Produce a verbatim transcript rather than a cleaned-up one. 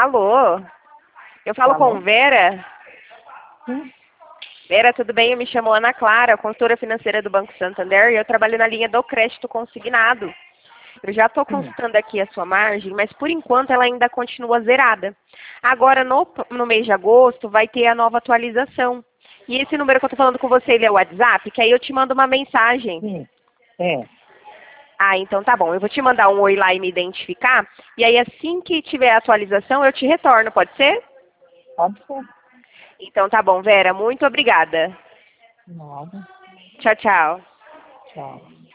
Alô? Eu falo Alô? com Vera? Sim. Vera, tudo bem? Eu me chamo Ana Clara, consultora financeira do Banco Santander, e eu trabalho na linha do crédito consignado. Eu já estou Sim. consultando aqui a sua margem, mas por enquanto ela ainda continua zerada. Agora, no, no mês de agosto, vai ter a nova atualização. E esse número que eu estou falando com você, ele é o WhatsApp, que aí eu te mando uma mensagem. Sim. É. Ah, então tá bom. Eu vou te mandar um oi lá e me identificar. E aí, assim que tiver a atualização, eu te retorno, pode ser? Pode ser. Então tá bom, Vera. Muito obrigada. Nada. Tchau, tchau. Tchau.